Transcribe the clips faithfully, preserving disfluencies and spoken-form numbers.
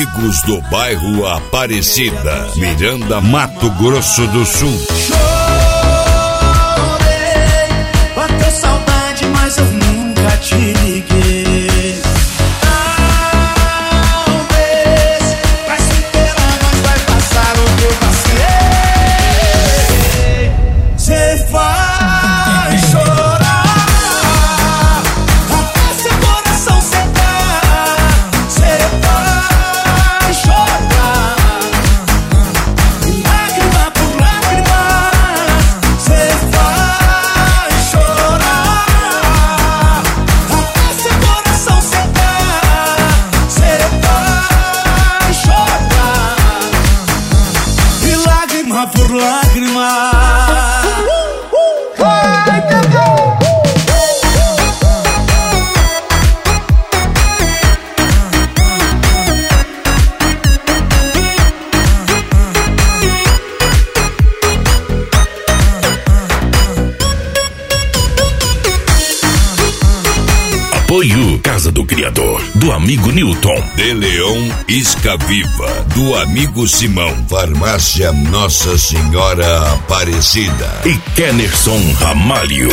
Amigos do bairro Aparecida, Miranda, Mato Grosso do Sul. Chorei, bateu saudade, mas eu nunca te liguei. Talvez vai superar, mas vai passar o que eu passei. Cê vai chorar até seu coração secar. Cê vai chorar, lágrima por lágrima. Cê vai chorar até seu coração secar. Cê vai chorar, e lágrima por lágrima. Apoio Casa do Criador, do amigo Newton. De Leão Isca Viva, do amigo Simão. Farmácia Nossa Senhora Aparecida. E Kennerson Ramalho.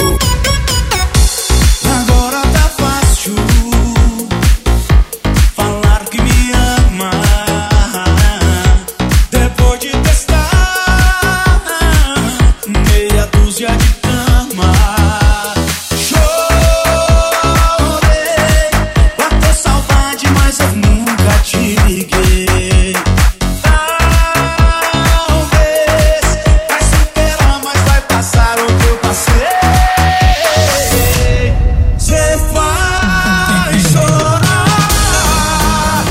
Agora tá fácil falar que me ama, depois de testar meia dúzia de cama. Chorei, bateu saudade, mas eu nunca te liguei. Talvez vai superar, mas vai passar o que eu passei. Cê vai chorar,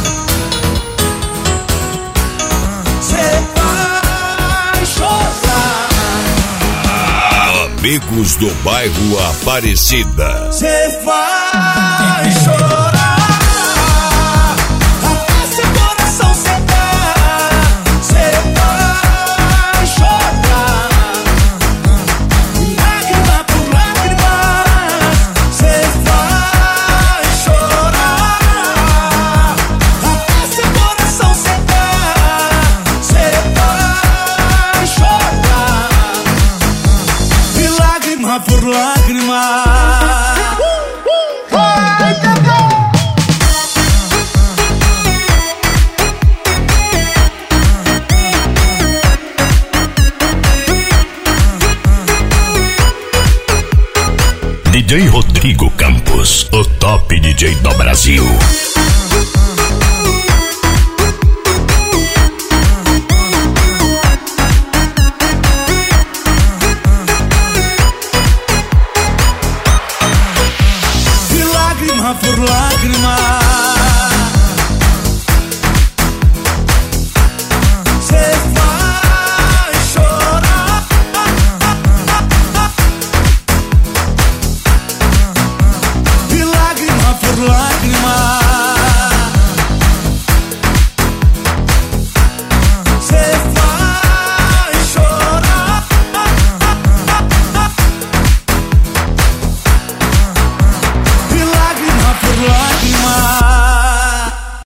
cê vai chorar, Amigos do bairro Aparecida. cê vai chorar até seu coração secar. Cê vai chorar, lágrima por lágrima. Cê vai chorar até seu coração secar. Cê vai chorar, e lágrima por lágrima. D J Rodrigo Campos, o top D J do Brasil.